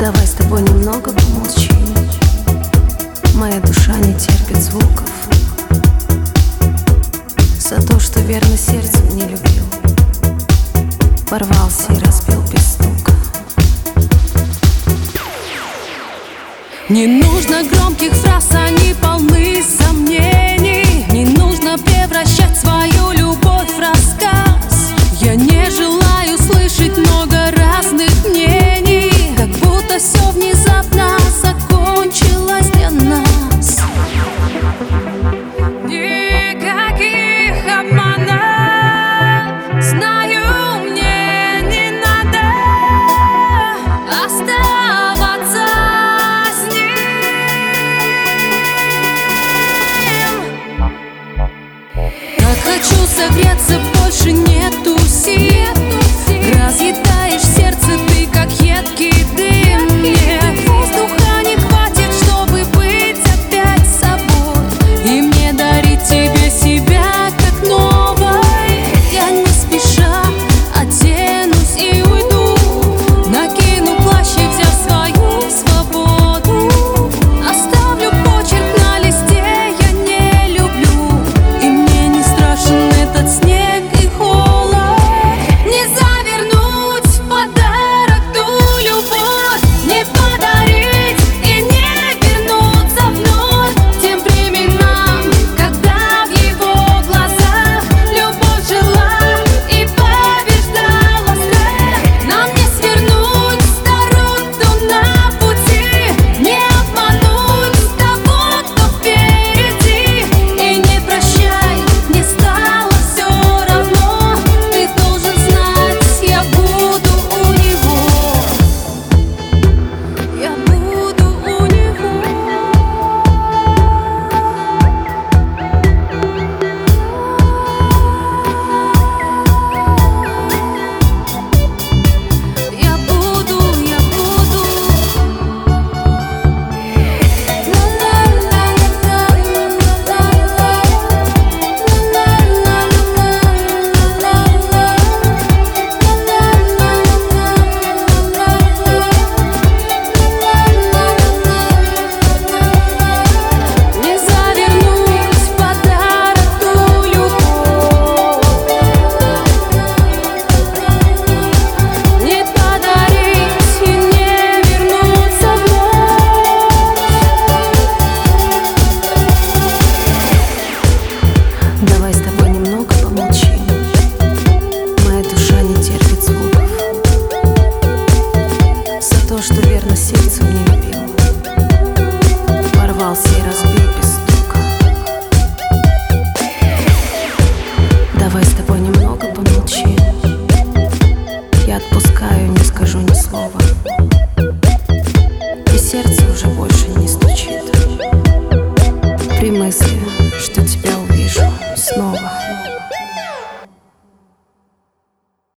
Давай с тобой немного помолчим. Моя душа не терпит звуков. За то, что верно сердцем не любил, порвался и разбил без стука. Не нужно громких фраз, они полны сомнений. Не нужно превращать свою любовь в рассказ. Я не желаю слышать много разных мнений, как будто все внезапно закончилось для нас. Никаких обманов, знаю, мне не надо оставаться с ним. Как хочу согреться, больше нету сил. Разъедаешь сердце ты, как едкий дым. Мне воздуха не хватит, чтобы быть опять собой, и мне дарить тебе себя как новой. Я не спеша оденусь и уйду, накину плащ и взяв свою свободу. Оставлю почерк на листе, я не люблю, и мне не страшен этот снег и холод. Не завернуть в подарок ту любовь, не подарить и не вернуться вновь тем временам, когда в его глазах любовь жила и побеждала страх. Нам не свернуть с дорог на пути, не обмануть того, кто впереди. И не прощай, не стало все равно. Ты должен знать, я буду у него. Я буду у него. Я буду, я буду. Не завернуть в подарок ту любовь, не подарить и не вернуться вновь. Давай с тобой немного помолчим. Моя душа не терпит звуков. За то, что верно сердцем не любил, порвался и разбил без стука. Давай с тобой немного помолчим. Я отпускаю, не скажу ни слова, и сердце уже больше не стучит при мысли, что тебя увижу снова.